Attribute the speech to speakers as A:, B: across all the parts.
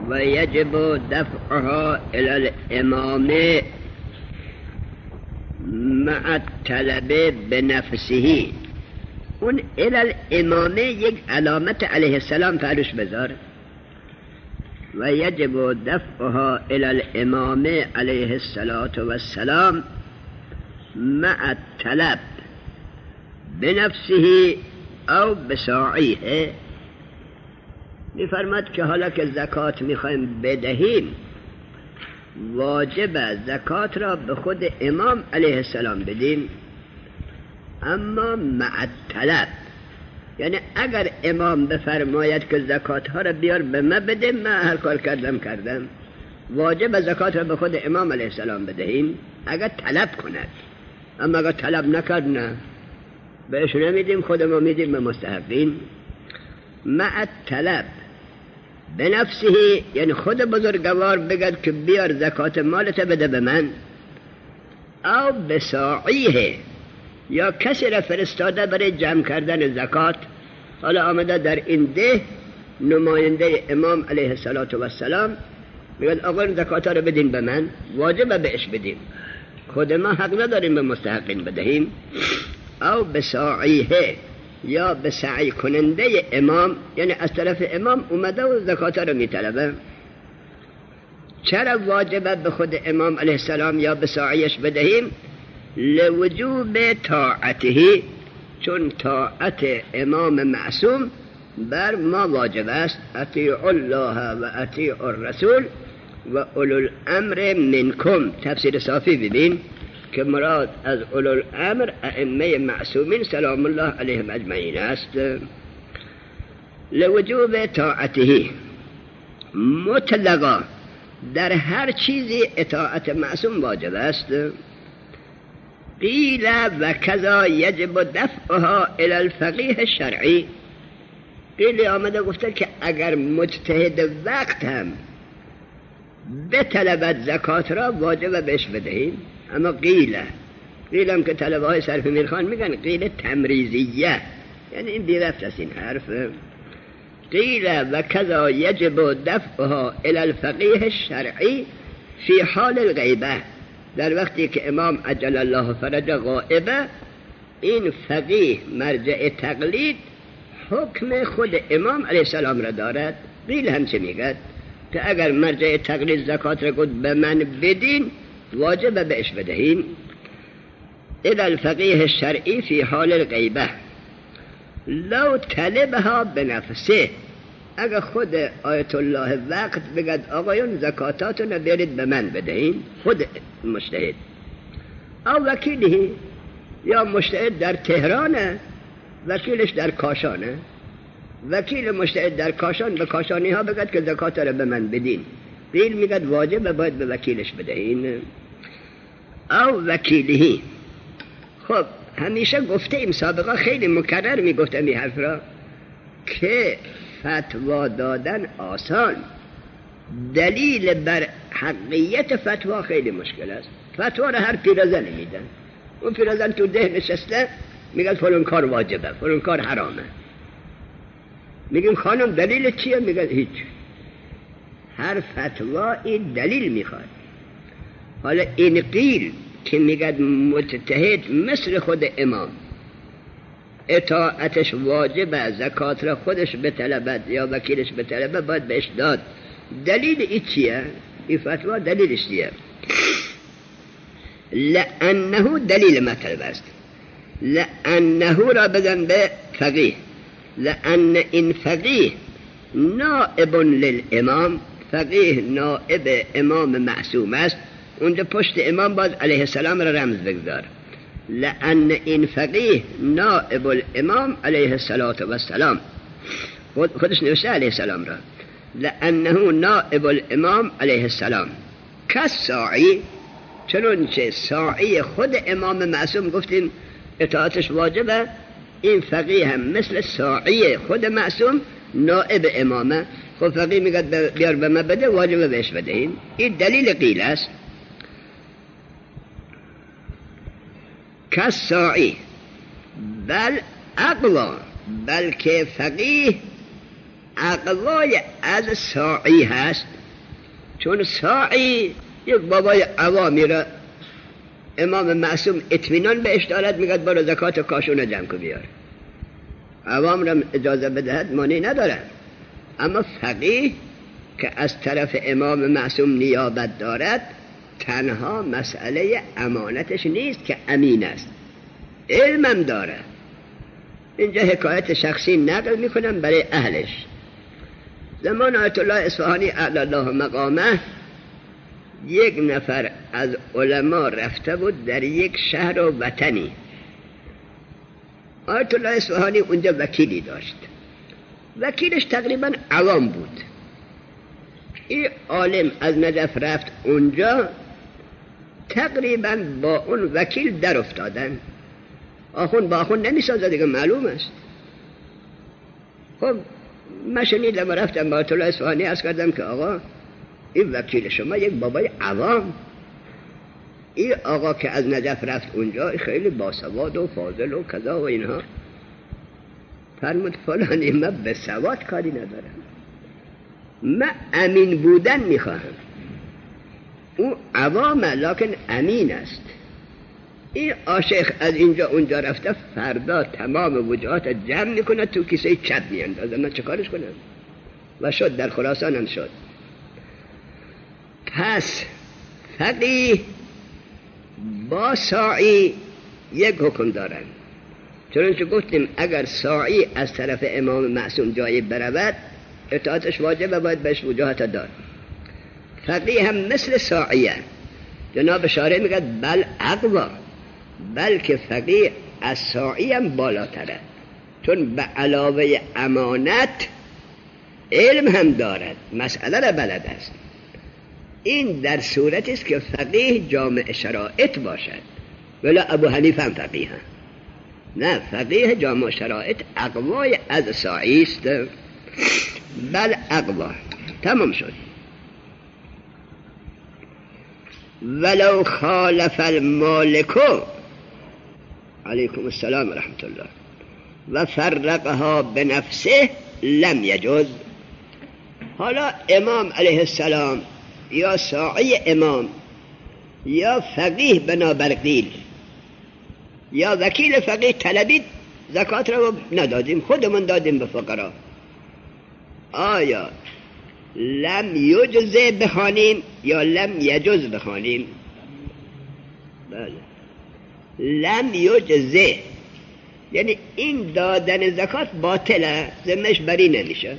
A: و یجب دفعها الى الامام مع الطلب بنفسه. اون الى الامام یک علامت علیه السلام فرش بذار. و یجب دفعها الى الامام علیه السلام مع الطلب بنفسه او بساعیه. میفرماد که حالا که زکات میخوایم بدهیم واجب زکات را به خود امام علیه السلام بدیم، اما مع الطلب، یعنی اگر امام بفرماید که زکات ها را بیار به من بده، من هر کار کردم واجب زکات را به خود امام علیه السلام بدهیم اگر طلب کند. اما اگر طلب نکرد نه، بهش نمیدیم، خود ما میدیم به مستحقین. مع الطلب به نفسه، یعنی خود بزرگوار بگد که بیار زکات مالت بده به من، او بساعیه، یا کسی را فرستاده برای جمع کردن زکات، حالا آمده در این ده نماینده امام علیه السلام میگه آقا زکات ها رو بدین به من، واجب بهش بدیم، خود ما حق نداریم به مستحقین بدهیم. او بساعیه، یا به سعی کننده امام، یعنی از طرف امام اومده و زکات رو میطلبه. چرا واجبه به خود امام علیه السلام یا به سعیش بدهیم؟ لوجوب طاعته، چون طاعت امام معصوم بر ما واجب است. اطیعوا الله و اطیعوا الرسول و اولو الامر منکم. تفسیر صافی ببین که مراد از اولو الامر ائمه معصومین سلام الله علیهم اجمعین است. لوجوب طاعته مطلقا، در هر چیزی اطاعت معصوم واجب است. قیل و کذا یجب دفعها الى الفقیه الشرعی. قیل آمده گفته که اگر مجتهد وقت هم بطلبت زکات را واجب بهش بدهیم. اما قیل هم که طلبه های صرف میرخان میگن قیل تمریزیه، یعنی این بیرفت از این حرف. قیل و کذا یجب دفعها الى الفقیه الشرعی فی حال الغیبه، در وقتی که امام عجل الله فرج غائبه، این فقیه مرجع تقلید حکم خود امام علیه السلام را دارد. قیل هم چه میگد؟ که اگر مرجع تقلید زکات را گفت به من بدین، واجب بهش بدهین. الى الفقیه الشرعی فی حال الغیبه لو طلبها بنفسه. اگر خود آیت الله وقت بگد آقایون زکاتاتون رو برید به من بدهین، خود مجتهد، او وکیلی، یا مجتهد در تهرانه وکیلش در کاشانه، وکیل مجتهد در کاشان به کاشانی ها بگد که زکات رو به من بدین، قیل میگد واجب باید به وکیلش بدهین. او وکیلی. خب همیشه گفته ایم، سابقا خیلی مکرر میگفتم این حرف را که فتوا دادن آسان، دلیل بر حقیت فتوا خیلی مشکل است. فتوا را هر پیرزن میدن، اون پیرزن تو ده نشسته میگه فلان کار واجبه، فلان کار حرامه. میگیم خانم دلیل چیه؟ میگه هیچ. هر فتوا این دلیل میخواد. حالا این قیل که میگه مجتهد مثل خود امام اطاعتش واجبه، زکات را خودش بطلبد یا وکیلش بطلبه، باید بهش داد. دلیل این چیه؟ این فتوا دلیلش چیه؟ لأنه دلیل مطلب است. لأنه را بزن به فقیه، لأن این فقیه نائب للامام، فقیه نائب امام معصوم است. اونجا پشت امام باز علیه السلام را رمز بگذار. لأن این فقیه نائب الامام علیه السلام، خودش نوشته علیه السلام را. لأنه نائب الامام علیه السلام کالساعی، چنانچه ساعی خود امام معصوم گفتیم اطاعتش واجبه، این فقیه هم مثل ساعی خود معصوم نائب امامه. خب فقیه میگه بیار به من بده، واجبه بهش بدهین. این دلیل قیل است. کالساعی بل اقوا، بلکه فقیه اقوای از ساعی هست، چون ساعی یک بابای عوامی را امام معصوم اطمینان بهش دارد، میگه برو زکات کاشون جمع کن بیار، عوام را اجازه بدهد مانعی ندارد. اما فقیه که از طرف امام معصوم نیابت دارد، تنها مسئله امانتش نیست که امین است، علمم داره. اینجا حکایت شخصی نقل میکنم برای اهلش. زمان آیت الله اصفهانی اعلی الله مقامه، یک نفر از علما رفته بود در یک شهر و وطنی. آیت الله اصفهانی اونجا وکیلی داشت، وکیلش تقریبا عوام بود. این عالم از نجف رفت اونجا، تقریبا با اون وکیل در افتادن. آخون با آخون نمیسازه دیگه، معلوم است. خب من شنیدم و رفتم با آیت الله اصفهانی عرض کردم که آقا این وکیل شما یک بابای عوام، این آقا که از نجف رفت اونجا خیلی باسواد و فاضل و کذا و اینها. فرمود فلانی من به سواد کاری ندارم، من امین بودن میخواهم. او عوامه لکن امین است. این عاشق از اینجا اونجا رفته، فردا تمام وجوهات جمع میکنه تو کیسه چپ میاندازه، من چه کارش کنم؟ و شد در خراسان هم شد. پس فقیه با ساعی یک حکم دارن، چنانچه گفتیم اگر ساعی از طرف امام معصوم جایی برود اطاعتش واجب و باید بهش وجاهت داد. فقیه هم مثل ساعیه. جناب شارع میگه بل اقوا، بلکه فقیه از ساعی هم بالاتره، چون به علاوه امانت علم هم دارد، مسئله را بلد است. این در صورتی است که فقیه جامع شرائط باشد، ولی ابو حنیفه هم فقیه هم. نه، فقیه جامع شرائط اقوای از ساعی است. بل اقوا. تمام شد. ولو خالف المالک علیکم السلام و رحمت الله و فرقها بنفسه لم یجوز. حالا امام علیه السلام یا ساعی امام یا فقیه بنابر قیل یا وکیل فقیه طلبید زکات را ندادیم، خودمون دادیم به فقرا، آیا لم یجزه بخوانیم یا لم یجز بخوانیم؟ بله، لم یجزه یعنی این دادن زکات باطله، ذمش بری نمیشه.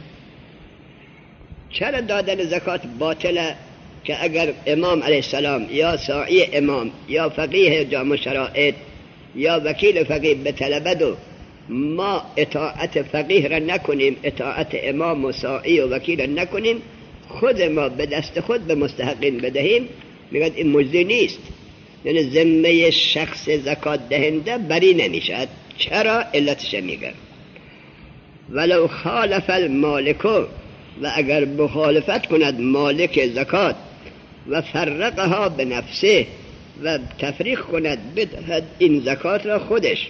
A: چرا دادن زکات باطله؟ که اگر امام علیه السلام یا ساعی امام یا فقیه جامع شرائط یا وکیل فقیه بطلبد و ما اطاعت فقیه را نکنیم، اطاعت امام و ساعی و وکیل را نکنیم، خود ما به دست خود به مستحقین بدهیم، میگن این مجزی نیست، یعنی ذمه شخص زکات دهنده بری نمیشد. چرا؟ علتش میگن ولو خالف المالک، و اگر مخالفت کند مالک زکات و فرقها به نفسه و تفریق کند بدهد این زکات را خودش،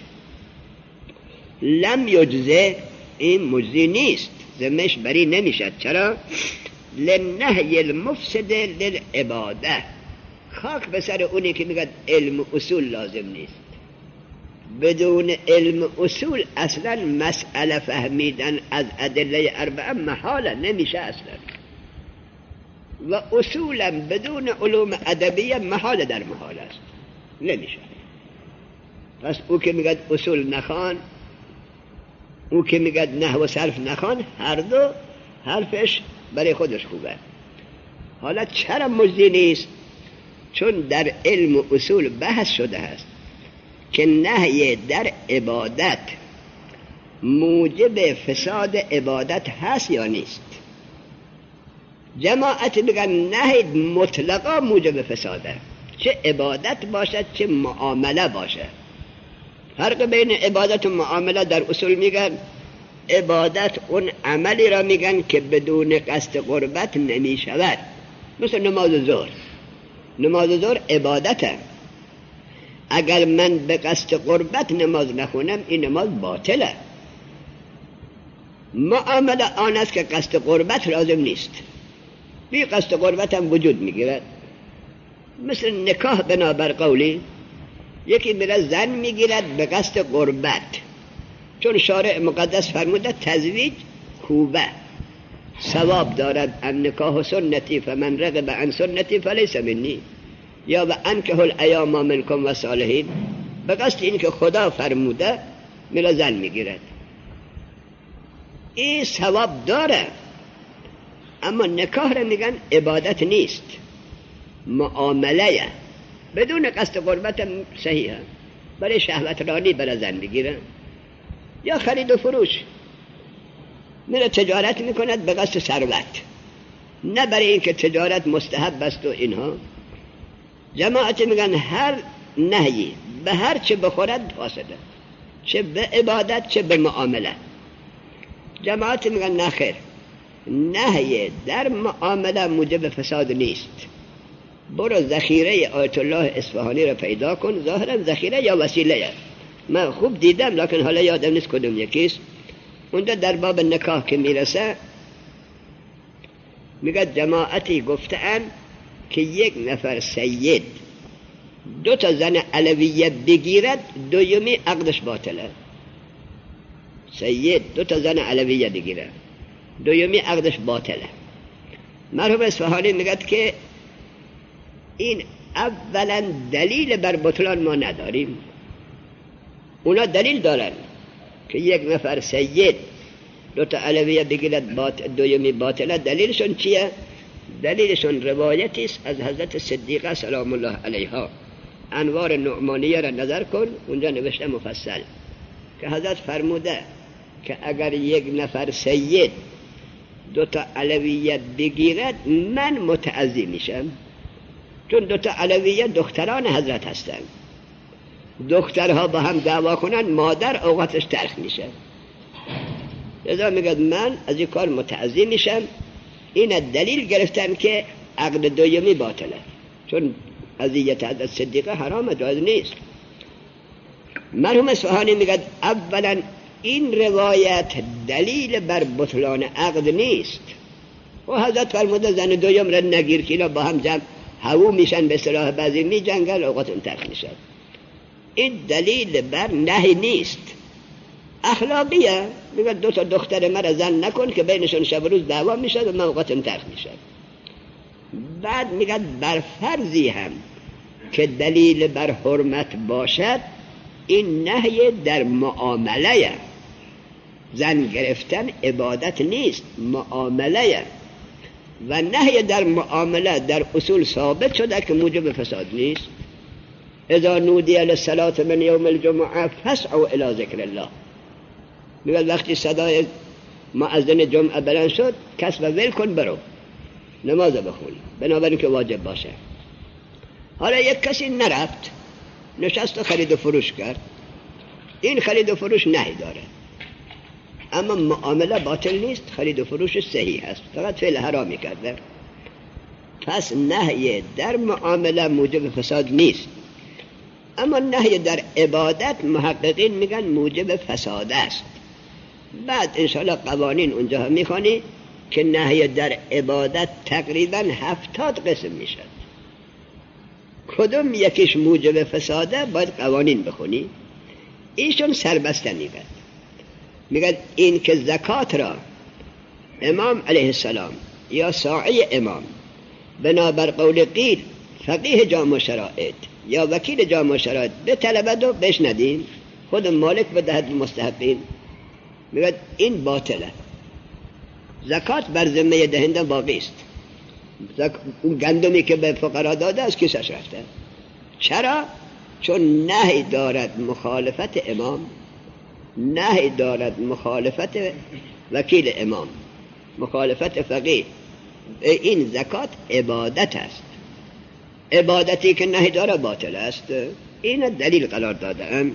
A: لم یجزه، این مجزی نیست، ذمهش بری نمیشد. چرا؟ لنهی المفسد للعباده، خاک به سر اونی که میگه علم اصول لازم نیست. بدون علم اصول اصلا مسئله فهمیدن از ادله اربعه محاله، نمیشه اصلا. و اصولا بدون علوم ادبیه محال در محال است، نمیشه. پس او که میگه اصول نخوان، او که میگه نحو و صرف نخوان، هر دو حرفش برای خودش خوبه. حالا چرا مجزی نیست؟ چون در علم و اصول بحث شده است که نهی در عبادت موجب فساد عبادت هست یا نیست. جماعت میگن نهی مطلقا موجب فساده، چه عبادت باشد چه معامله باشد. فرق بین عبادت و معامله در اصول میگن عبادت اون عملی را میگن که بدون قصد قربت نمی شود، مثل نماز ظهر. نماز ظهر عبادته، اگر من به قصد قربت نماز نخونم این نماز باطله. معامله آن است که قصد قربت لازم نیست، بی قصد قربت هم وجود میگیرد. مثل نکاح بنابر قولی، یکی میره زن میگیرد به قصد قربت، چون شارع مقدس فرموده تزویج خوبه، ثواب دارد. النکاح سنتی فمن رغب عن سنتی فلیس منی، یا و انکحوا الایام منکم و صالحین، به قصد این که خدا فرموده میره زن میگیرد. این ثواب داره، اما نکاح را میگن عبادت نیست، معامله بدون قصد قربت صحیحه، برای شهوت رانی برای زن بگیرن. یا خرید و فروش، میره تجارت میکند به قصد ثروت، نه برای اینکه تجارت مستحب است و اینها. جماعت میگن هر نهی به هر چه بخورد فاسده، چه به عبادت چه به معامله. جماعت میگن نه خیر، نهی در معامله موجب فساد نیست. برو ذخیره آیت الله اصفهانی را پیدا کن، ظاهرا ذخیره یا وسیله، من خوب دیدم لکن حالا یادم نیست کدوم یکیست. اونجا در باب نکاح که میرسه میگه جماعتی گفتن که یک نفر سید 2 زن علویه بگیرد، دومی عقدش باطله. سید 2 زن علویه بگیره، دومی عقدش باطله. مرحوم اصفهانی میگه که این اولا دلیل بر بطلان ما نداریم، اونا دلیل دارن که یک نفر سید 2 علویه بگیرد دومی باطله. دلیلشون چیه؟ دلیلشون روایتی است از حضرت صدیقه سلام الله علیها، انوار نعمانیه را نظر کن، اونجا نوشته مفصل که حضرت فرموده که اگر یک نفر سید 2 علویه بگیرد من متعزی میشم، چون 2 علویه دختران حضرت هستند، دخترها با هم دعوا کنن مادر اوقاتش تلخ میشه، لذا میگه من از این کار متعزی میشم. این دلیل گرفتن که عقد دومی باطله، چون اذیت حضرت صدیقه حرام، جایز نیست. مرحوم اصفهانی میگه اولا این روایت دلیل بر بطلان عقد نیست، و حضرت فرموده زن دویم را نگیر که اینا با هم جمع هوو میشن، به اصطلاح بعضی می جنگل، اوقات اون تلخ میشن. این دلیل بر نهی نیست، اخلاقیه. میگه 2 دختر مرا زن نکن که بینشون شب و روز دعوا میشه و اوقات اون تلخ میشه. بعد میگه بر فرضی هم که دلیل بر حرمت باشد، این نهی در معامله، زن گرفتن عبادت نیست، معامله، و نهی در معامله در اصول ثابت شده که موجب فساد نیست. اذا نودی للصلاة من یوم الجمعه فاسعوا الی ذکر الله، میگه وقتی صدای مؤذن جمعه بلند شد کسب ول کن برو نماز بخون، بنابراین که واجب باشه. حالا یک کسی نرفت، نشست و خرید و فروش کرد، این خرید و فروش نهی داره، اما معامله باطل نیست، خرید و فروش صحیح است، فقط فعل حرامی کرده. پس نهی در معامله موجب فساد نیست، اما نهی در عبادت محققین میگن موجب فساد است. بعد انشاءالله قوانین اونجا هم میخوانی که نهی در عبادت تقریبا 70 قسم میشد، کدوم یکیش موجب فساده باید قوانین بخونی. ایشون سربسته میگن این که زکات را امام علیه السلام یا ساعی امام بنابر قول قیل فقیه جامع شرائط یا وکیل جامع شرائط به طلبت و بهش ندین، خود مالک بدهد مستحقین، میگن این باطله. زکات بر ذمه دهنده باقی است، اون گندمی که به فقرا داده از کیسش رفته. چرا؟ چون نهی دارد مخالفت امام، نهی دارد مخالفت وکیل امام، مخالفت فقیه. این زکات عبادت است، عبادتی که نهی دارد باطل است. این دلیل قرار دادن.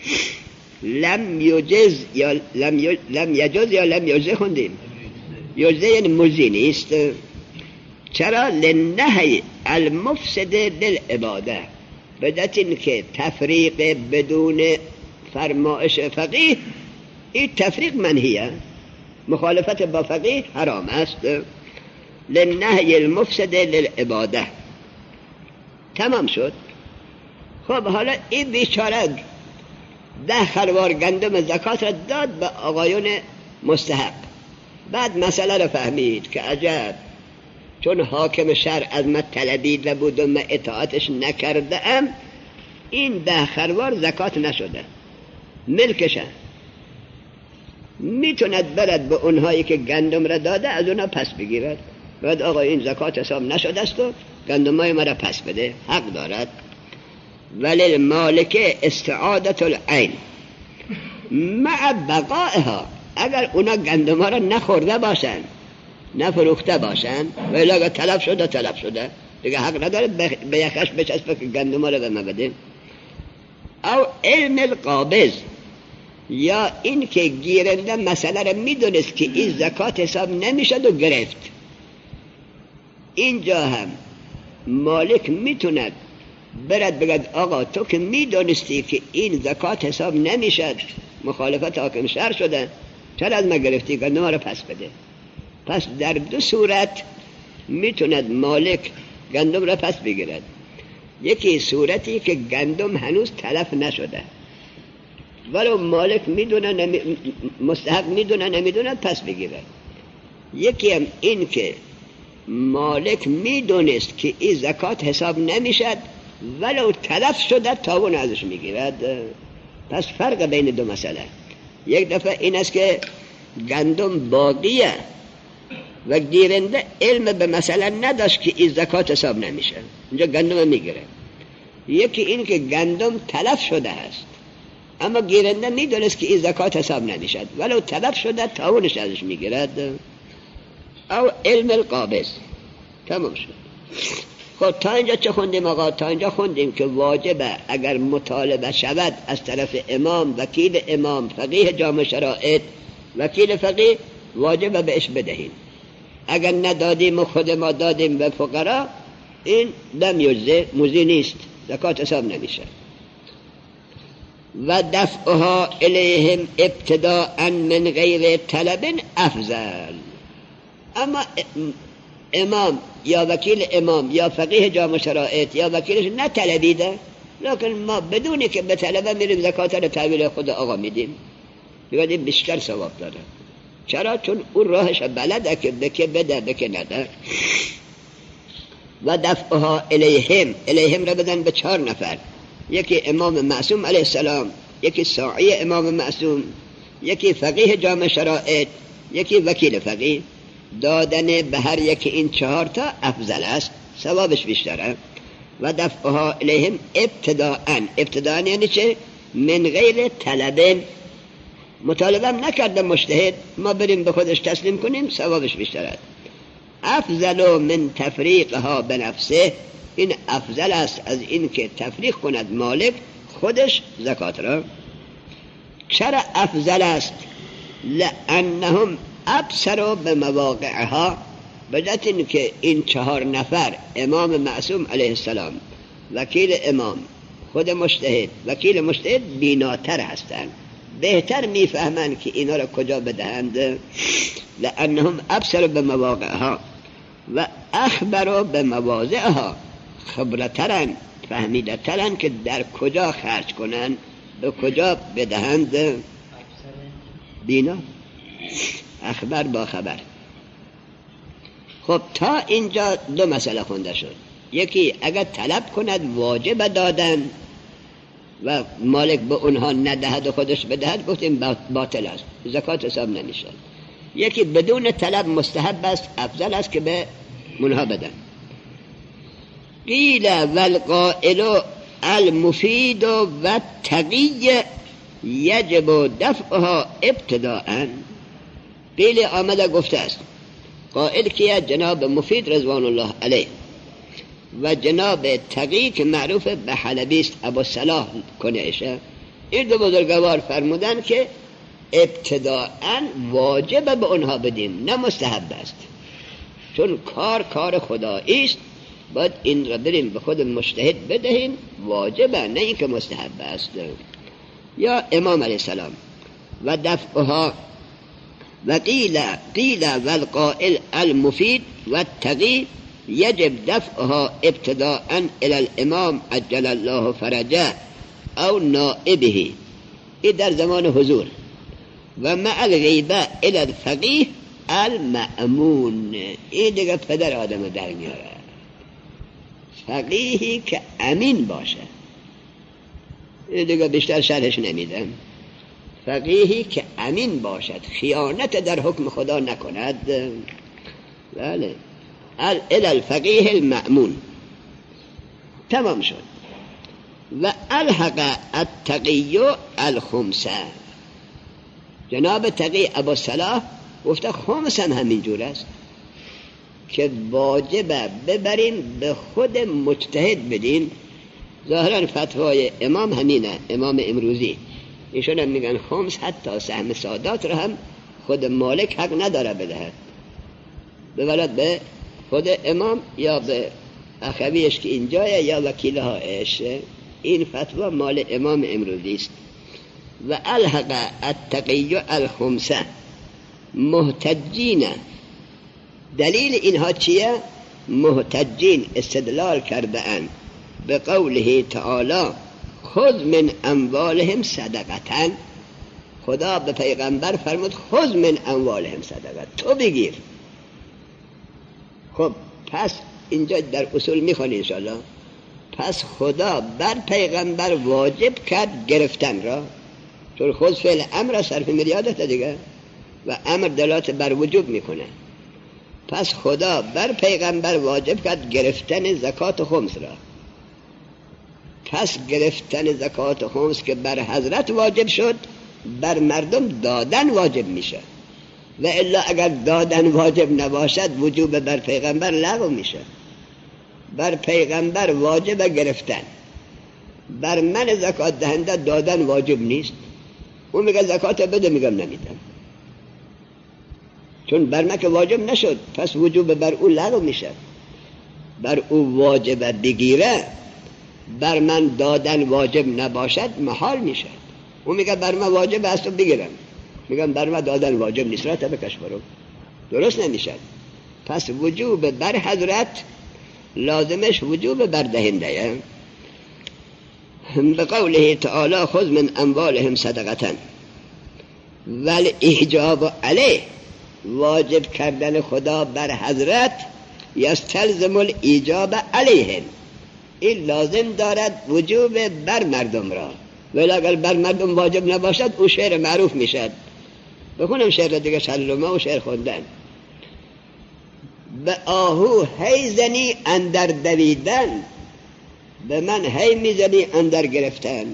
A: لم یجز یا لم یجز یا لم یجزه خوندیم، یجزه یعنی مجزی نیست. چرا؟ لنهی المفسد للعباده، بدت این که تفریق بدون فرمایش فقیه، این تفریق منهیه، مخالفت با فقیه حرام است. لنهی المفسد للعباده. تمام شد. خب حالا این بیچاره 10 خروار گندم زکات را داد به آقایون مستحق. بعد مسئله را فهمید که عجب، چون حاکم شرع از من طلبید و بود و من اطاعتش نکرده ام، این 10 خروار زکات نشده، ملکشه. میتوند برد به اونهایی که گندم را داده از اونها پس بگیرد. بعد آقا این زکات حساب نشده است و گندمای مرا پس بده، حق دارد. ولی مالک استعادت العین مع بقائها. اگر اونا گندما را نخورده باشن، نفروخته باشن، ولی اگر تلف شده دیگه حق نداره به یخش بچسبه که گندما را به ما بده. او علم القابض، یا این که گیرنده مسئله را میدونست که این زکات حساب نمیشد و گرفت. اینجا هم مالک میتوند برد بگد آقا تو که میدونستی که این زکات حساب نمیشد، مخالفت حاکم شرع شده، چرا از ما گرفتی؟ گندم را پس بده. پس در 2 صورت میتوند مالک گندم را پس بگیرد. یکی صورتی که گندم هنوز تلف نشده، ولو مالک میدونه مستحق میدونه نمیدونه پس بگیرد. یکی هم این که مالک میدونست که این زکات حساب نمیشد، ولو تلف شده تاوان ازش میگیرد. پس فرق بین 2 مسئله. یک دفعه این است که گندم باقیه و گیرنده علم به مسئله نداشت که این زکات حساب نمیشه، اینجا گندم میگیره. یکی این که گندم تلف شده است اما گیرنده میدونست که این زکات حساب نمیشد، ولو تلف شده تاوانش ازش میگیرد. او علم القابض. تمام شد. خب تا اینجا چه خوندیم آقا؟ تا اینجا خوندیم که واجبه اگر مطالبه شود از طرف امام، وکیل امام، فقیه جامع شرائط، وکیل فقیه، واجبه بهش بدهیم. اگر ندادیم و خود ما دادیم به فقرا، این لم یجزه، موزی نیست، زکات حساب نمیشه. و دفعها الیهم ابتداء من غیر طلب افضل. اما امام یا وکیل امام یا فقیه جامع شرائط یا وکیلش نطلبیده، لیکن ما بدونی که به طلبه میریم زکات رو تحویل خود آقا میدیم، میگه بیشتر ثواب داره. چرا؟ چون اون راهش بلده که بکه بده بکه نده. و دفعها الیهم را بدن به 4 نفر. یکی امام معصوم علیه السلام، یکی ساعی امام معصوم، یکی فقیه جامع شرائط، یکی وکیل فقیه. دادن به هر یکی این 4 تا افضل است، ثوابش بیشتره. و دفعها الیهم ابتداء یعنی چه؟ من غیر طلب، مطالبه نکرده مجتهد، ما بریم به خودش تسلیم کنیم، ثوابش بیشتره. افضل من تفریقها بنفسه، این افضل است از این که تفریق کند مالک خودش زکات را. چرا افضل است؟ لأنهم ابصروا بمواقعها، بجات این که این 4 نفر امام معصوم علیه السلام، وکیل امام، خود مجتهد، وکیل مجتهد بیناتر هستند، بهتر میفهمند که اینا را کجا بدهند. لأنهم ابصروا بمواقعها و اخبروا بمواضعها، خبرترن، فهمیدترن که در کجا خرج کنن، به کجا بدهند. بینا اخبر با خبر. خب تا اینجا 2 مسئله خونده شد. یکی اگر طلب کند واجب دادن و مالک به اونها ندهد و خودش بدهد، گفتیم باطل است، زکات حساب نمیشه. یکی بدون طلب مستحب است، افضل است که به اونها بدن. قیل والقائل المفید و التقی یجب دفعها ابتداء. قیل آمده گفته است، قائل کیه؟ جناب مفید رضوان الله علیه و جناب تقی که معروف به حلبی است، ابو صلاح کنیشه. این 2 بزرگوار فرمودن که ابتداء واجب به اونها بدیم، نه مستحب است، چون کار خدایی است، باید این را بریم به خود مجتهد بدهیم، واجبه، نه این که مستحب است. یا امام علیه السلام. و دفعها و قیل والقائل المفید و التقی یجب دفعها ابتداء الى الامام عجل الله فرجه او نائبه، این در زمان حضور. و مع الغیبه الى الفقیه المأمون، این دیگه پدر آدم در میاره. فقیهی که امین باشه، این دیگه بیشتر شرحش نمیدم. فقیهی که امین باشد، خیانت در حکم خدا نکند. بله، الى الفقیه المأمون. تمام شد. و الحق التقی الخمسه، جناب تقی ابوالصلاح گفته خمس هم همین جور است که واجبه ببرین به خود مجتهد بدین. ظاهرا فتوای امام همینه، امام امروزی. ایشون هم میگن خمس حتی سهم سادات رو هم خود مالک حق نداره بدهد، ببرد به خود امام یا به اخویش که اینجایه یا وکیلهایش. این فتوا مال امام امروزی است. و الحق التقی الخمسه محتجین. دلیل اینها چیه؟ محتجین استدلال کرده اند به قوله تعالی خذ من اموالهم صدقه. خدا به پیغمبر فرمود خذ من اموالهم صدقه، تو بگیر. خب پس اینجا در اصول میخوانی انشاءالله، پس خدا بر پیغمبر واجب کرد گرفتن را، چون خود فعل امر صرف میریادت دیگه و امر دلالت بر وجوب میکنه. پس خدا بر پیغمبر واجب کرد گرفتن زکات خمس را. پس گرفتن زکات خمس که بر حضرت واجب شد، بر مردم دادن واجب میشه. و الا اگر دادن واجب نباشد وجوب بر پیغمبر لغو میشه. بر پیغمبر واجب گرفتن، بر من زکات دهنده دادن واجب نیست. اون میگه زکات بده، میگم نمیدم، چون بر من که واجب نشد، پس وجوب بر او لغو میشه. بر او واجب بگیره، بر من دادن واجب نباشد محال میشه. اون میگه بر من واجب است و بگیرم، میگم بر من دادن واجب نیست، را بکش برو، درست نمیشه. پس وجوب بر حضرت لازمش وجوب بر دهنده. به قوله تعالی خذ من اموالهم صدقه ولی ایجاب علیه، واجب کردن خدا بر حضرت یستلزم الایجاب علیهم، این لازم دارد وجوب بر مردم را. ولی اگر بر مردم واجب نباشد او شعر معروف میشد. بخونم شعر دیگه سلمه و شعر خوندن. به آهو هی زنی اندر دویدن، به من هی میزنی اندر گرفتن.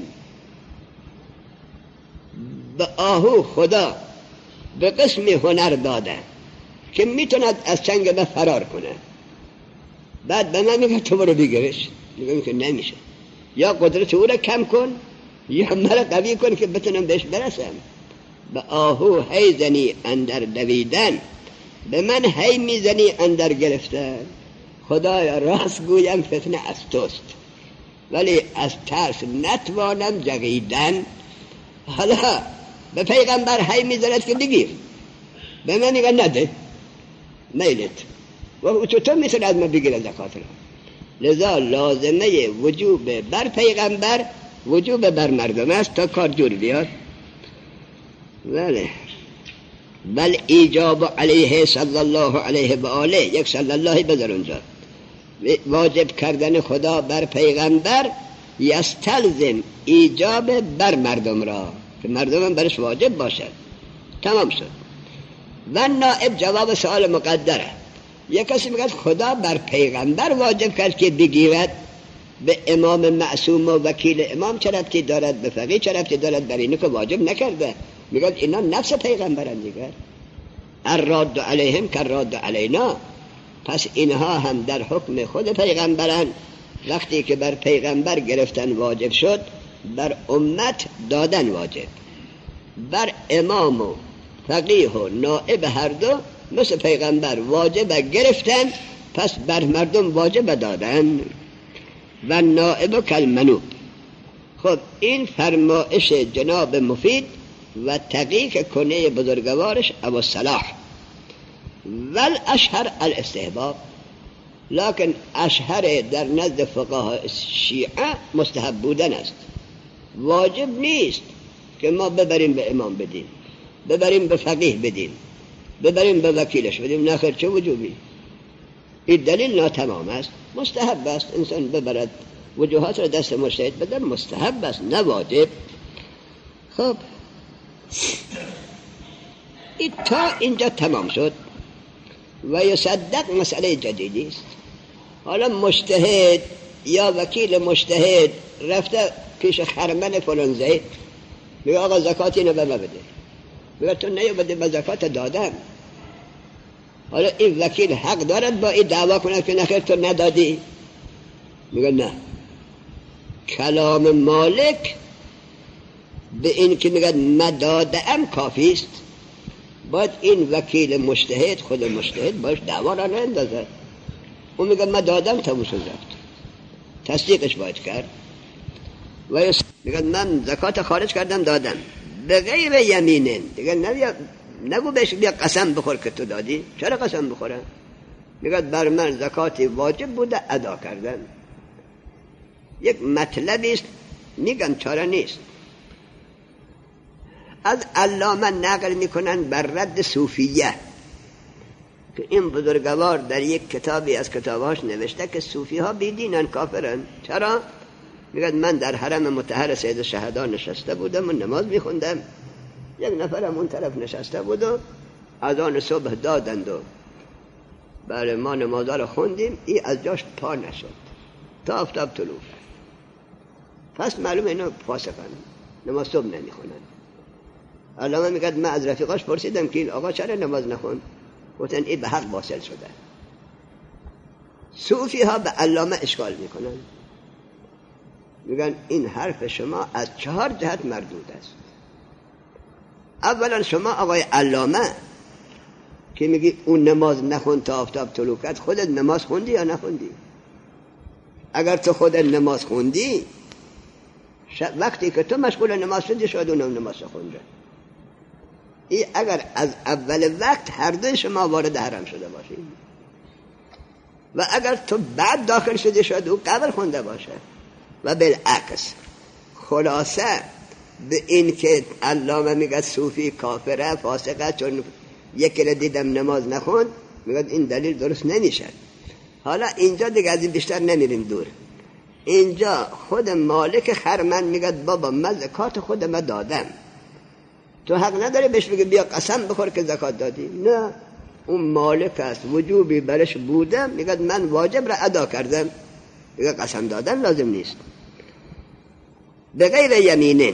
A: به آهو خدا به قسم هنر داده که میتوند از چنگ به فرار کنه، بعد به من میگه تو برو بگیرش، میگم که نمیشه. یا قدرت او را کم کن یا مرا قوی کن که بتونم بهش برسم. به آهو هی زنی اندر دویدن، به من هی میزنی اندر گرفتن. خدایا راست گویم فتنه از توست، ولی از ترس نتوانم جغیدن. حالا به پیغمبر هی میزند که بگیر، به من میگه نده میلت، و چطور میتونه از من بگیره زکات را؟ لذا لازمه وجوب بر پیغمبر وجوب بر مردم است تا کار جور بیاد. بل ایجاب علیه صلی الله علیه و آله، یک صلی الله بذار اونجا، واجب کردن خدا بر پیغمبر یستلزم ایجاب بر مردم را، که مردم هم برش واجب باشد. تمام شد. و نائب جواب سوال مقدره. یک کسی میگه خدا بر پیغمبر واجب کرد که بگیرد، به امام معصوم و وکیل امام چه ربطی دارد؟ به فقیه چه ربطی دارد؟ بر اینو که واجب نکرده. میگه اینا نفس پیغمبرن دیگه، الراد علیهم کالراد علینا. پس اینها هم در حکم خود پیغمبرن. وقتی که بر پیغمبر گرفتن واجب شد، بر امت دادن واجب. بر امام و فقیه و نائب هر دو مثل پیغمبر واجب گرفتن، پس بر مردم واجب دادن. و نائب کالمنوب. خب این فرمایش جناب مفید و تقی که کنه بزرگوارش ابو صلاح ول اشهر الاستحباب، لکن اشهر در نزد فقها شیعه مستحب بودن است. واجب نیست که ما ببریم به امام بدیم، ببریم به فقیه بدیم، ببریم به وکیلش بدیم، نخیر چه وجوبی؟ این دلیل ناتمام است. مستحب است انسان ببرد وجوهات را دست مجتهد بده، مستحب است نه واجب. خب این تا اینجا تمام شد. و یصدق مسئله جدیدی است. حالا مجتهد یا وکیل مجتهد رفته پیش خرمن فلان زید، میگه آقا زکات اینو به ما بده، میگه تو نیو بده، به زکات دادم. حالا این وکیل حق دارد با این دعوا کنه که نخیر تو ندادی؟ میگه نه. کلام مالک به این که میگه مدادم کافی است. باید این وکیل مجتهد، خود مجتهد باش دعوا را نندازه. اون میگه من دادم تموم شد رفت، تصدیقش باید کرد. و میگه من زکات خارج کردم دادم به غیر یمینن، دیگه نگو بهش بیا قسم بخور که تو دادی. چرا قسم بخوره؟ میگه بر من زکاتی واجب بوده ادا کردم. یک مطلبی است، میگم چاره نیست. از علامه نقل میکنن بر رد صوفیه که این بزرگوار در یک کتابی از کتاباش نوشته که صوفی ها بیدینن، کافرن. چرا؟ میگه من در حرم مطهر سید الشهدا نشسته بودم و نماز میخوندم، یک نفرم اون طرف نشسته بود و اذان صبح دادند و بله ما نمازها رو خوندیم، این از جاش پا نشد تا آفتاب طلوع. پس معلومه اینا فاسقن، نماز صبح نمیخونن. علامه میگه من از رفیقاش پرسیدم که آقا چرا نماز نخون؟ گفتن این به حق واصل شده. صوفی ها به علامه اشکال میکنن، میگن این حرف شما از 4 جهت مردود است. اولا شما آقای علامه که میگی اون نماز نخون تا آفتاب طلوع کرد، خودت نماز خوندی یا نخوندی؟ اگر تو خودت نماز خوندی، وقتی که تو مشغول نماز شدی شاید اونم نماز خونده. این اگر از اول وقت هر دوی شما وارد حرم شده باشید و اگر تو بعد داخل شدی شاید او قبل خونده باشه و بالعکس. خلاصه به این که علامه میگه صوفی کافره فاسقه چون یکی را دیدم نماز نخوند، میگه این دلیل درست نمیشه. حالا اینجا دیگه از این بیشتر نمیریم دور. اینجا خود مالک خرمن میگه بابا من زکات خودم دادم، تو حق نداری بهش بگی بیا قسم بخور که زکات دادی. نه، اون مالک است، وجوبی برش بودم، میگه من واجب را ادا کردم، میگه قسم دادن لازم نیست. به غیر یمینن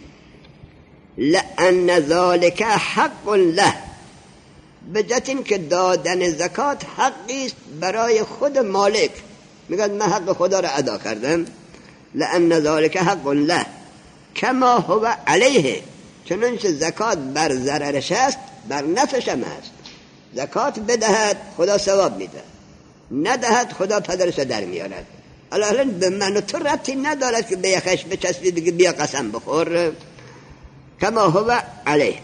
A: لأن ذالک حق له، به جهت این که دادن زکات حقی است برای خود مالک، میگه من حق خدا را ادا کردم. لأن ذالک حق له کما هو علیه، چنانچه زکات بر ضررش است بر نفعش هم هست. زکات بدهد خدا ثواب میده، ندهد خدا پدرش در میارد. الان به من و تو ربطی ندارد که به یخش بچسبی بگی بیا قسم بخور. کما هو علیه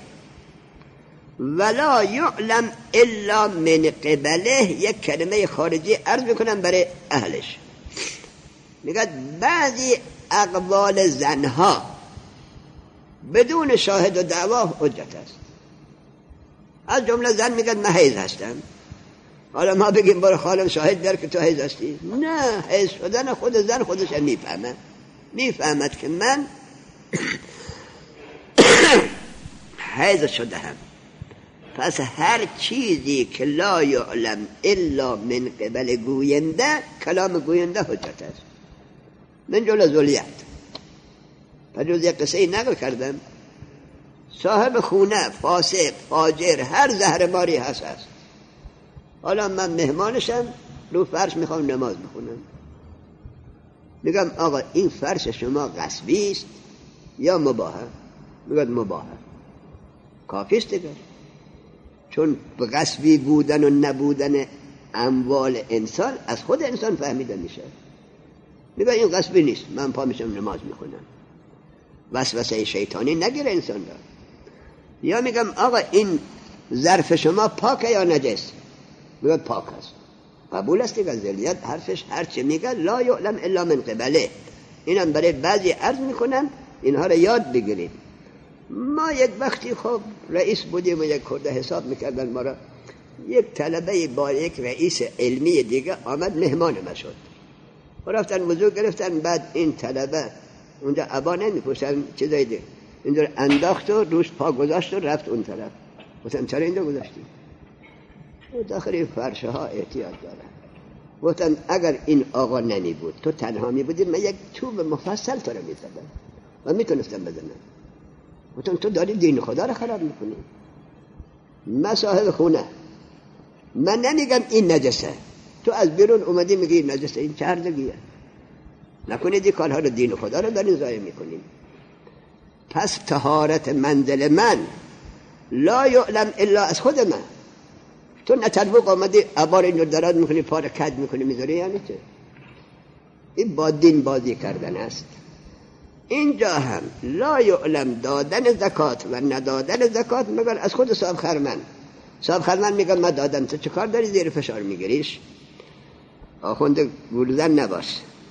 A: ولا یعلم الا من قبله. یک کلمه خارجی عرض میکنم برای اهلش. میگه بعضی اقوال زنها بدون شاهد و دعوا حجت است. از جمله زن میگه من حیض هستم، حالا ما بگیم برو خالم شاهد بیار که تو حیض هستی؟ نه، حیض شدن خود زن خودش میفهمد که من حیض شده هم. پس هر چیزی که لا یعلم الا من قبل گوینده، کلام گوینده حجت است. من جمله ذولیت پجوز یک قصه نقل کردم، صاحب خونه فاسق فاجر هر زهرماری هست. حالا من مهمانشم، رو فرش میخوام نماز بخونم، میگم آقا این فرش شما غصبی است یا مباحه؟ میگه مباحه. کافی است دیگه، چون غصبی بودن و نبودن اموال انسان از خود انسان فهمیده میشه. میگه این غصبی نیست، من پا میشم نماز میخونم. وسوسه شیطانی نگیره انسان را. یا میگم آقا این ظرف شما پاکه یا نجس؟ میگه پاک است. قبول است دیگه. ذلیت حرفش هرچه میگه لا یعلم الا من قبله. اینم برای بعضی عرض میکنم اینها رو یاد بگیرید. ما یک وقتی خب رئیس بودیم و یک کرده حساب میکردن ما را، یک طلبه با یک رئیس علمی دیگه آمد مهمان ما شد و رفتن وضو گرفتن. بعد این طلبه اونجا عبا نمیپوشن چیزایی دیگه اینجا انداخت و روش پا گذاشت و رفت اون طرف. گفتم چرا اینجا گذاشتی؟ داخل فرشه ها احتیاط داره. گفتم اگر این آقا نمی بود تو تنها می بودی من یک چوب مفصل تو رو می زدم و می تونستم بزنم. گفتم تو داری دین خدا رو خراب میکنی. من صاحب خونه، من نمیگم این نجسه، تو از بیرون اومدی میگی این نجسه. این چه هرزگیه؟ نکنید این کارها رو دین خدا رو دارین ضایع میکنیم. پس طهارت منزل من لا یعلم الا از خود من. تو نتلوق آمدی عبار اینجور دراد میکنی پار کد میکنی میذاری، یعنی چه؟ این با دین بازی کردن است. اینجا هم لا یعلم دادن زکات و ندادن زکات مگر از خود صاحب خرمن. صاحب خرمن میگه من دادم، تو چه کار داری زیر فشار میگیریش؟ آخوند گولزن نباش.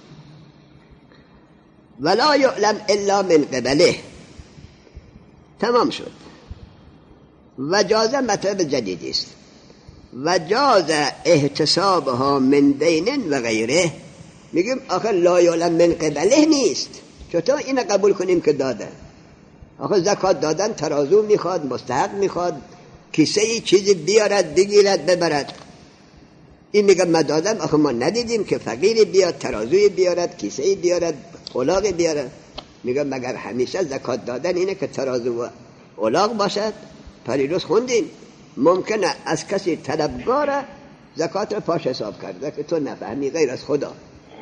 A: ولا یعلم الا من قبله. تمام شد. و جازه مطلب جدیدی است. و جاز احتسابها من دین و غیره. میگیم آخر لا یعلم من قبله نیست. چطور اینو قبول کنیم که داده؟ آخر زکات دادن ترازو میخواد، مستحق میخواد، کیسه ای چیزی بیارد بگیرد ببرد. این میگم من دادم، آخر ما ندیدیم که فقیری بیاد ترازوی بیارد، کیسه ای بیارد، الاغی بیارد. میگم مگر همیشه زکات دادن اینه که ترازو و الاغ باشد؟ پریروز خوندیم ممکنه از کسی طلبگار زکات رو پاش حساب کرده که تو نفهمی غیر از خدا.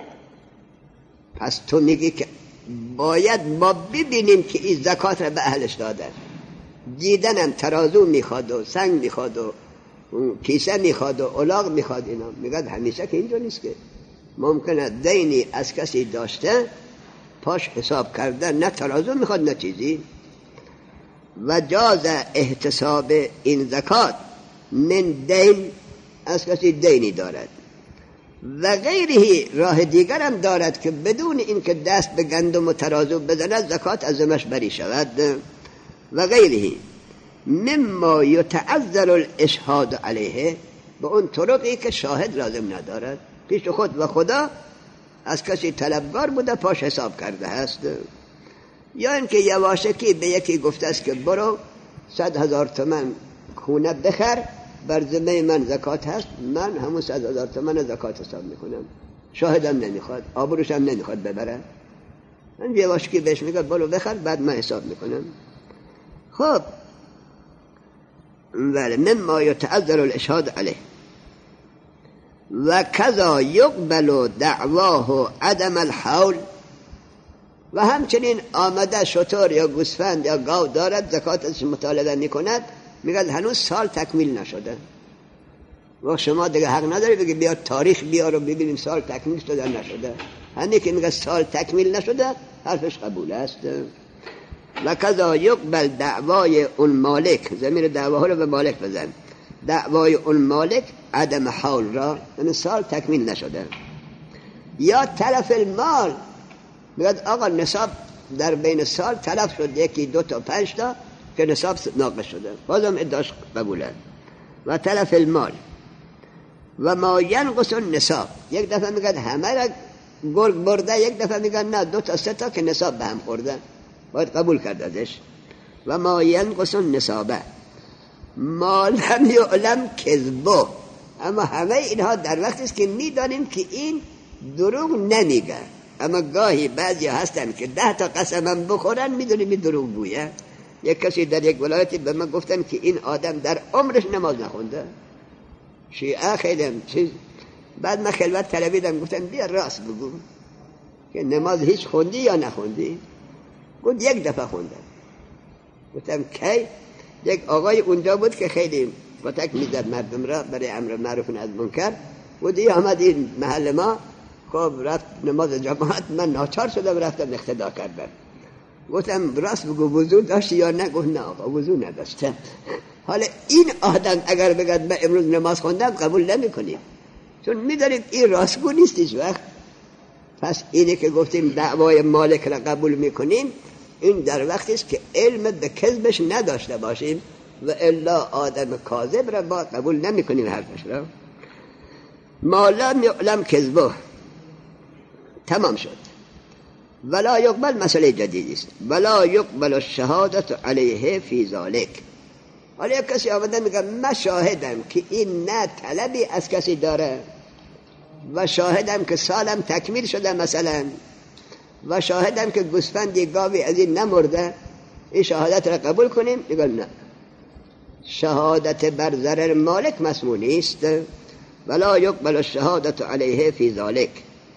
A: پس تو میگی که باید ما ببینیم که این زکات رو به اهلش دادن. دیدنم ترازو میخواد و سنگ میخواد و کیسه میخواد و الاغ میخواد. اینا میگه همیشه که اینجا نیست که ممکنه دینی از کسی داشته پاش حساب کرده، نه ترازو میخواد نه چیزی. و جاز احتساب این زکات من دین، از کسی دینی دارد و غیره راه دیگر هم دارد که بدون اینکه دست به گندم و ترازو بزند زکات از ذمش بری شود. و غیره مما یتعذر الاشهاد علیه، به اون طرقی که شاهد لازم ندارد. پیش خود و خدا از کسی طلبگار بوده پاش حساب کرده هست. یا اینکه یواشکی به یکی گفته است که برو 100,000 تومان خونه بخر، بر ذمه من زکات هست، من همون 100,000 تومان زکات حساب میکنم، شاهدم نمیخواد، آبروشم نمیخواد ببره. من یواشکی بهش میگه برو بخر بعد من حساب میکنم. خب ولی مما یتعذر الاشهاد علیه. و کذا یقبل دعواه عدم الحول. و همچنین آمده شتر یا گوسفند یا گاو دارد زکاتش مطالبه میکند، میگه هنوز سال تکمیل نشده. و شما دیگه حق نداری بگی بیا تاریخ بیار و ببینیم سال تکمیل شده نشده. همین که میگه سال تکمیل نشده حرفش قبول است. و کذا یقبل دعوای اون مالک، ضمیر دعوا رو به مالک بزن، دعوای اون مالک عدم حول را، یعنی سال تکمیل نشده. یا تلف المال، میگه آقا نصاب در بین سال تلف شد، 1 2 تا 5 تا که نصاب ناقص شده، بازم ادعاش قبوله. و تلف المال و ما ینقص النصاب، یک دفعه میگه همه را گرگ برده، یک دفعه میگه نه 2 تا 3 تا که نصاب به هم خورده، باید قبول کرد ازش. و ما ینقص النصابه ما لم یعلم کذبه، اما همه اینها در وقتی است که میدانیم که این دروغ نمیگه. اما گاهی بعضی هستن که 10 تا قسمم بخورن میدونیم این دروغ گویه. یک کسی در یک ولایتی به من گفتن که این آدم در عمرش نماز نخونده، شیعه خیلی چیز. بعد من خلوت طلبیدم، گفتم بیا راست بگو که نماز هیچ خوندی یا نخوندی؟ گفت 1 دفعه خوندم. گفتم کی؟ یک آقای اونجا بود که خیلی فتک میزد مردم را برای امر معروف و نهی از منکر. بودی آمد این محل ما، خب رفت نماز جماعت، من ناچار شدم رفتم اقتدا کردم. گفتم راست بگو وضو داشتی یا نه؟ گفت نه آقا وضو نداشتم. حالا این آدم اگر بگد من امروز نماز خوندم قبول نمی کنیم، چون میداریم این راستگو نیست هیچ وقت. پس اینه که گفتیم دعوای مالک را قبول میکنیم، این در وقتی است که علم به کذبش نداشته باشیم، و الا آدم کاذب را ما قبول نمی کنیم حرفش را. ما لم یعلم کذبه، تمام شد. ولا یقبل، مسئله جدیدی است، ولا یقبل الشهادت علیه فی ذلک. حالا یک کسی آمده میگه من شاهدم که این نه طلبی از کسی داره، و شاهدم که سالم تکمیل شده مثلا، و شاهدم که گوسفندی گاوی از این نمرده، این شهادت را قبول کنیم؟ میگه نه، شهادت بر ضرر مالک مسموع نیست. ولا یقبل الشهادت علیه فی ذلک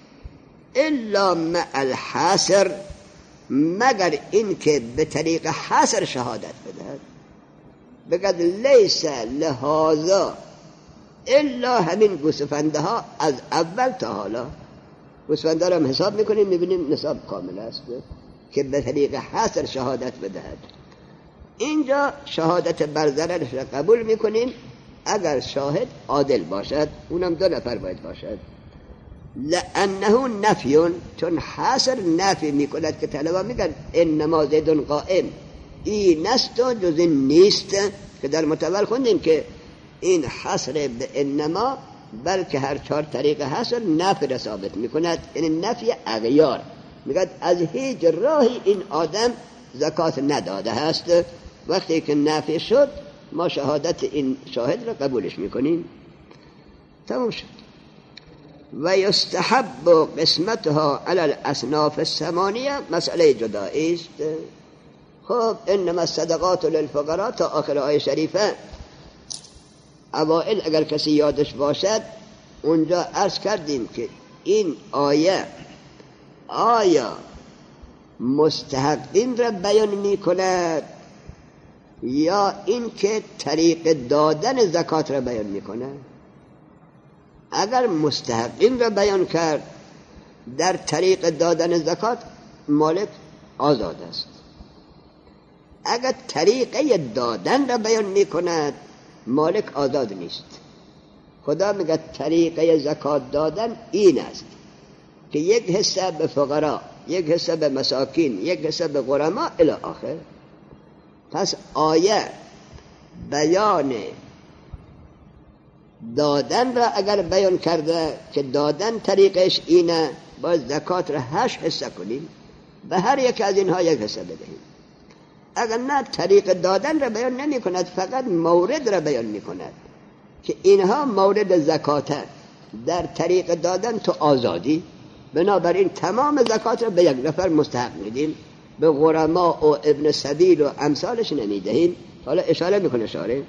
A: الا مع الحاصر، مگر این که به طریق حاصر شهادت بدهد، بگد لیس لهذا الا همین گوسفنده ها از اول تا حالا. گوسفنده را هم حساب میکنیم میبینیم نصاب کامل است، که به طریق حاصر شهادت بدهد. اینجا شهادت بر ضررش را قبول میکنیم اگر شاهد عادل باشد، اونم 2 نفر باید باشد. لانه نفیون، چون حاصر نفی میکند که طلبا میگن انما زید قائم، این است و جز این نیست، که در متول خوندیم که این حصر به انما بلکه هر 4 طریق حصر نفی را ثابت میکند، یعنی نفی اغیار. میگه از هیچ راهی این آدم زکات نداده است. وقتی که نفی شد ما شهادت این شاهد را قبولش میکنیم، تمام شد. و یستحب قسمتها علی الاصناف الثمانیه، مسئله جدایی است. خب انما الصدقات للفقراء تا آخر آیه شریفه. اوائل اگر کسی یادش باشد اونجا عرض کردیم که این آیه آیا مستحقین را بیان می کند یا این که طریق دادن زکات را بیان می کند؟ اگر مستحقین را بیان کرد، در طریق دادن زکات مالک آزاد است. اگر طریقه دادن را بیان می کند مالک آزاد نیست. خدا میگه طریقه زکات دادن این است که یک حصه به فقرا، یک حصه به مساکین، یک حصه به غرما الی آخر. پس آیه بیان دادن را اگر بیان کرده که دادن طریقش اینه، باید زکات را 8 حصه کنیم، به هر یک از اینها 1 حصه بدهیم. اگر نه طریق دادن را بیان نمی کند، فقط مورد را بیان می کند که اینها مورد زکاته، در طریق دادن تو آزادی، بنابراین تمام زکات را به 1 نفر مستحق میدیم، به غرما و ابن سبیل و امثالش نمیدهیم. حالا اشاره میکنه شارع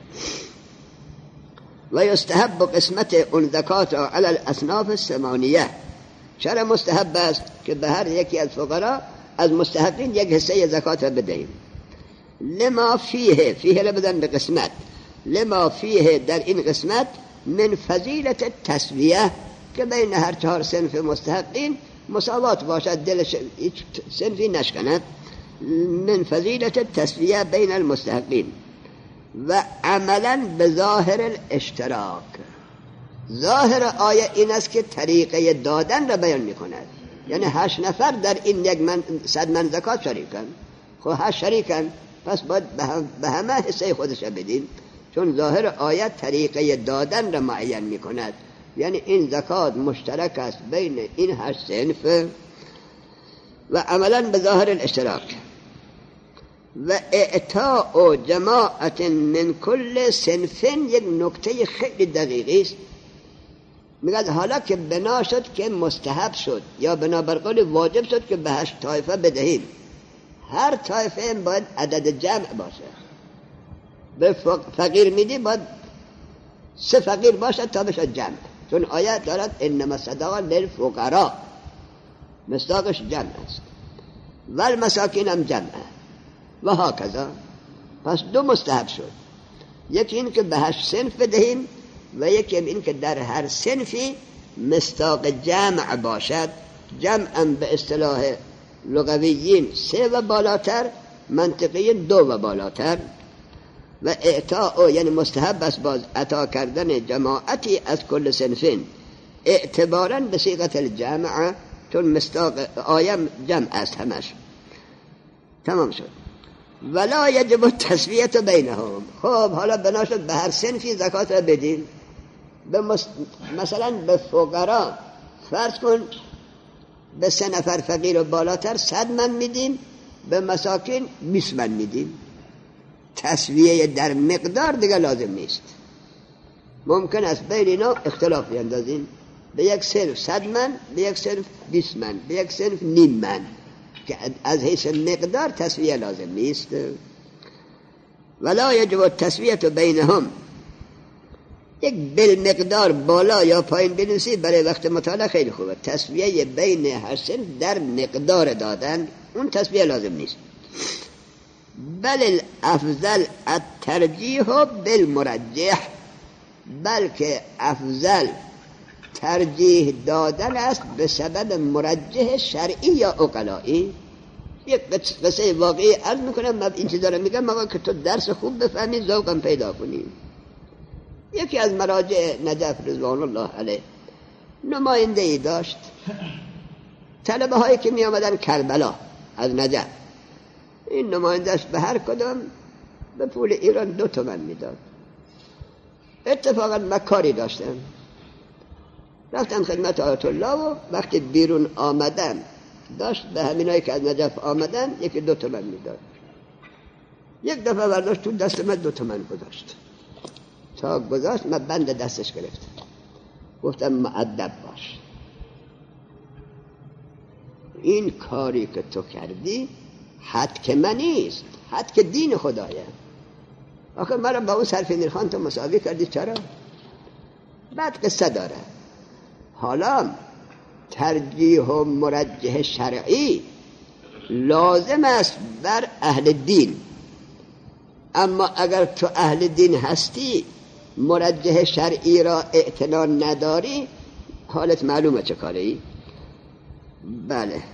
A: و یستحب قسمت اون زکات علی الاصناف الثمانیه. چرا مستحب است؟ که به هر یکی از فقرا از مستحقین 1 حصه زکات را بدهیم. لما فیه، فیه را بدن به قسمت، لما فیه در این قسمت من فضیلت تسویه، که بین هر 4 صنف مستحقین مساوات باشد، دلش صنفی نشکند. من فضیلت تسویه بین المستحقین و عملا به ظاهر الاشتراک. ظاهر آیه این است که طریقه دادن را بیان می کند، یعنی 8 نفر در این 100 من زکات شریکن. خب 8 شریکن، پس باید به همه حصه خودش بدین، چون ظاهر آیه طریقه دادن را معین می کند، یعنی این زکات مشترک است بین این 8 صنف و عملا به ظاهر الاشتراک. و اعطاء جماعت من کل صنف، یک نکته خیلی دقیقی است. میگه حالا که بنا شد که مستحب شد یا بنابر قول واجب شد که به 8 طایفه بدهیم، هر طایفه باید عدد جمع باشه. به فقیر میدی باید 3 فقیر باشه تا بشه جمع، چون آیت دارد انما الصدقات للفقراء، مصداقش جمع است، و المساکین هم جمعه و هاکذا. پس 2 مستحب شد، یکی این که به 8 صنف بدهیم و یکی این که در هر صنفی مصداق جمع باشد. جمعا به اصطلاح لغویین 3 و بالاتر، منطقیین 2 و بالاتر. و اعطاء یعنی مستحب است باز عطا کردن جماعتی از کل صنفین اعتباراً به صیغت الجمع، چون مصداق آیم جمع است همش. تمام شد. ولا یجب التسویه بینهم. خب حالا بنا شد به هر صنفی زکات را بدین. مثلا به فقرا فرض کن به 3 نفر فقیر و بالاتر 100 من میدیم، به مساکین 20 من میدیم. تسویه در مقدار دیگه لازم نیست. ممکن است بین اینا اختلاف بیندازیم، به یک صنف 100 من، به یک صنف 20 من، به یک صنف نیم من، که از حیث مقدار تسویه لازم نیست. ولا یجب التسویه بینهم. یک بالمقدار بالا یا پایین بنویسی برای وقت مطالعه خیلی خوبه. تسویه بین هر صنف در مقدار دادن، اون تسویه لازم نیست. بل الافضل الترجیح بالمرجح. بلکه افضل ترجیح دادن است به سبب مرجح شرعی یا عقلایی. یک قصه واقعی عرض میکنم. من این چیزا رو میگم مگه که تو درس خوب بفهمی، ذوقم پیدا کنی. یکی از مراجع نجف رضوان الله علیه نماینده ای داشت. طلبه هایی که می آمدن کربلا از نجف، این نمایندهش به هر کدام به پول ایران 2 تومن میداد. اتفاقا مکاری داشتم، رفتم خدمت آیت الله و وقتی بیرون آمدن داشت به همینایی که از نجف آمدن 1-2 تومن میداد. یک دفعه برداشت تو دست من 2 تومن گذاشت. تا گذاشت من بند دستش گرفتم، گفتم مؤدب باش، این کاری که تو کردی حد که من نیست، حد که دین خدایه. آخه مرا با اون سرفینیر خان تو مساوی کردی، چرا؟ بعد قصه داره. حالا ترجیح و مرجح شرعی لازم است بر اهل دین، اما اگر تو اهل دین هستی مرجح شرعی را اعتنا نداری، حالت معلومه چه کاری. بله.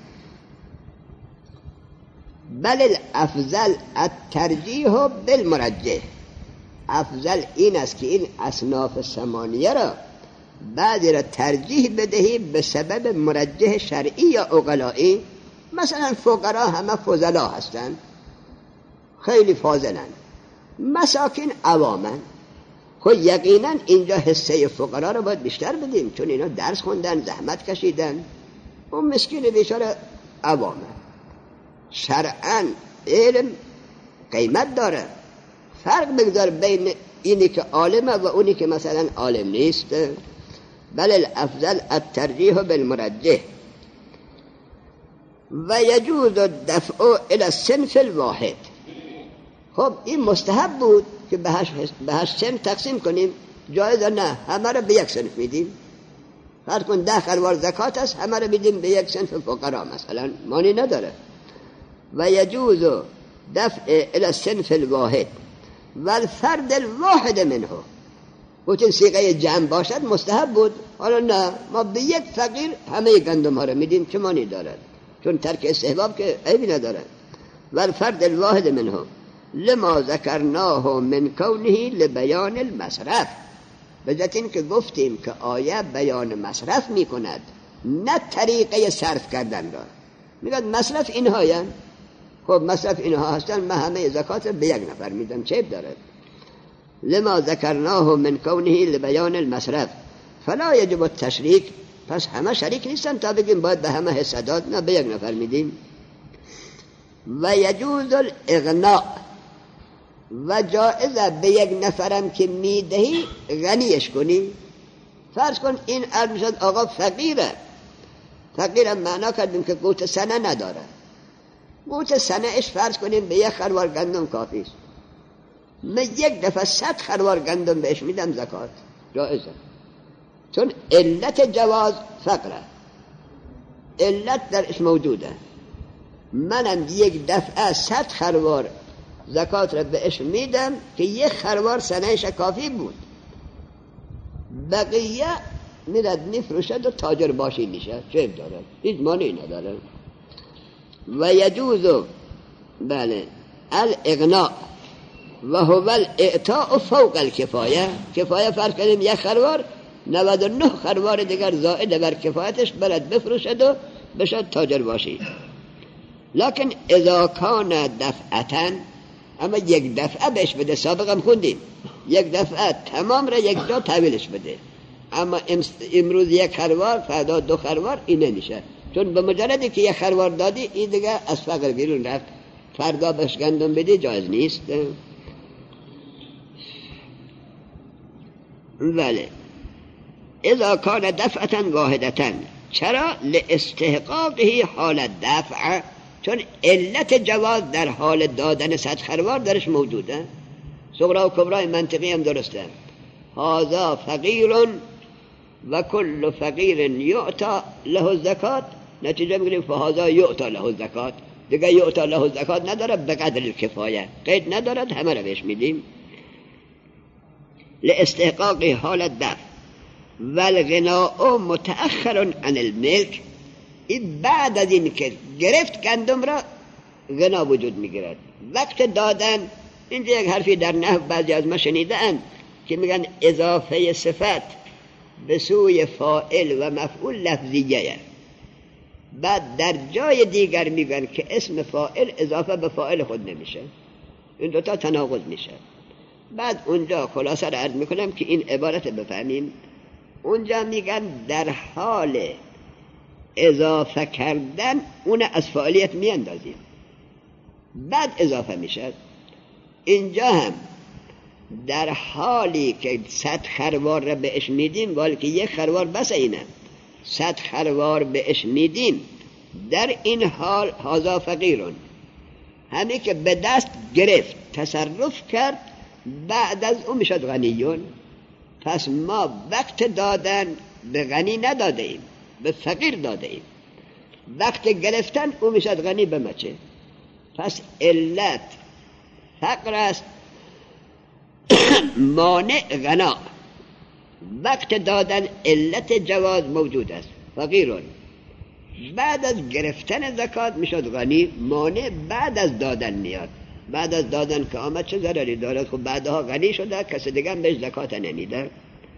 A: بل الافضل الترجیح بالمرجح. افضل این است که این اصناف 8 را بعدی را ترجیح بدهی به سبب مرجح شرعی یا عقلایی. مثلا فقرا همه فضلا هستن، خیلی فاضلن، مساکین عوامن. خب یقینا اینجا حصه فقرا رو باید بیشتر بدیم، چون اینا درس خوندن، زحمت کشیدن. اون مسکین بیچاره عوامه. شرعاً علم قیمت داره. فرق بگذار بین اینی که عالمه و اونی که مثلا عالم نیست. بل الافضل الترجیح بالمرجح و یجوز الدفع الى الصنف الواحد. خب این مستحب بود که به 8 صنف تقسیم کنیم، جایز نه همه را به یک صنف میدیم. فرض کن 10 خروار زکات است، همه را میدیم به یک صنف فقرا مثلا، مانی نداره. و یجوز دفع الى الصنف الواحد و الفرد الواحد منه. وقتی صیغه جمع باشد مستحب بود. حالا نه، ما به یک فقیر همه گندم ها را میدیم، چه مانی دارد؟ چون ترک استحباب که عیبی نداره. و الفرد الواحد منه لما ذکرناه من کونه لبیان المصرف. بجات این که گفتیم که آیه بیان مصرف میکند، نه طریقه صرف کردن را. میگه مصرف اینها هستند. خب مصرف اینها هستن، من همه زکات به یک نفر میدم، چه داره؟ لما ذکرناه من کونه لبیان المصرف فلا یجب التشریک. پس همه شریک نیستن تا بگیم باید به همه حصه داد، نه به یک نفر میدیم. و یجوز الاغناء. و جائزه به یک نفرم که میدهی غنیش کنی. فرض کن این ارمشد آقا فقیره، فقیرم معنا کردیم که قوت سنه نداره. قوت سنه اش فرض کنیم به 1 خروار گندم کافی است، من یک دفعه 100 خروار گندم بهش میدم زکات، جایزه. چون علت جواز فقره، علت درش موجوده. منم یک دفعه 100 خروار زکات را بهش میدم که 1 خروار سنهش کافی بود، بقیه میرد میفروشد و تاجر باشی میشه، چه داره؟ هیچ مانعی نداره. و یجوز بله الاغناء و هو الاعطاء فوق الکفایه. کفایه فرض کنیم یک خروار، 99 خروار دیگر زائد بر کفایتش برد بفروشد و بشد تاجر باشی. لکن اذا کان دفعتن، اما یک دفعه بهش بده. سابقا خوندیم یک دفعه تمام را یک جا تحویلش بده، اما امروز یک خروار فردا 2 خروار، این نمیشه. چون به مجردی که یک خروار دادی این دیگه از فقر بیرون رفت، فردا بهش گندم بدی جایز نیست. ولی اذا کان دفعتن واحدتن، چرا؟ لاستحقاقه حال دفع، چون علت جواز در حال دادن 100 خروار درش موجوده. صغرا و کبرای منطقی هم درسته. هذا فقیر و کل فقیر یعطى له الزکات، نتیجه میگیریم فهذا یعطى له الزکات. دیگه یعطى له الزکات نداره، به قدر الکفایه قید ندارد، همه رو بهش میدیم. لاستحقاق حال دفع و الغناء متأخر عن الملک، این بعد از این که گرفت گندم را غنا وجود میگیرد. وقت دادن، اینجا یک حرفی در نحو بعضی از ما شنیدن که میگن اضافه صفت به سوی فاعل و مفعول لفظیه، بعد در جای دیگر میگن که اسم فاعل اضافه به فاعل خود نمیشه، این دوتا تناقض میشه. بعد اونجا خلاصه را عرض میکنم که این عبارت بفهمیم. اونجا میگن در حال اضافه کردن اون از فاعلیت میاندازیم، بعد اضافه میشه. اینجا هم در حالی که 100 خروار را بهش میدیم، ولی که یک خروار بس اینه، 100 خروار بهش میدیم، در این حال هذا فقیرون، همین که به دست گرفت تصرف کرد، بعد از اون میشد غنیون. پس ما وقت دادن به غنی نداده ایم، به فقیر داده ایم. وقت گرفتن اون میشد غنی به مچه. پس علت فقر است مانع غنا. وقت دادن علت جواز موجود است، فقیرون. بعد از گرفتن زکات میشد غنی، مانع بعد از دادن میاد. بعد از دادن که آمد چه ضرری دارد؟ خب بعدها غنی شده، کسی دیگه بهش زکات نمیده.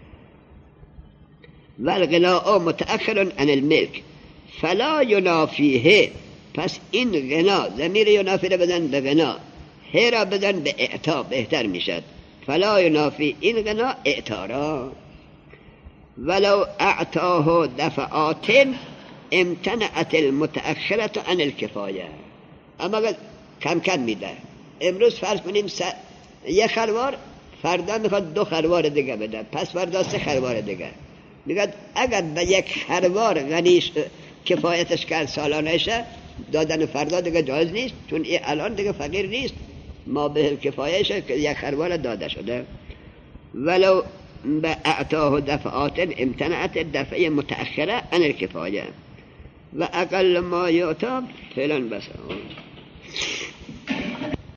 A: والغناء متأخر عن الملک فلا ینافیه، پس این غنا، ضمیر ینافی را بدن به غنا، هی را بدن به اعطا، بهتر میشد. فلا ینافی این غنا اعطا را. ولو اعطاه دفعات امتنعت المتأخرة عن الکفایه، اما کم کم میده. امروز فرض کنیم یک خروار، فردا میخواد 2 خروار دیگه بده، پس فردا 3 خروار دیگه. میگه اگر به یک خروار غنیش کفایتش کرد سالانشه، دادن فردا دیگه جایز نیست، چون این الان دیگه فقیر نیست، ما به کفایشه که یک خروار داده شده. ولو به اعطاه دفعات امتنعت دفعه متأخره عن الکفایه و اقل ما یعطا فعلا بس.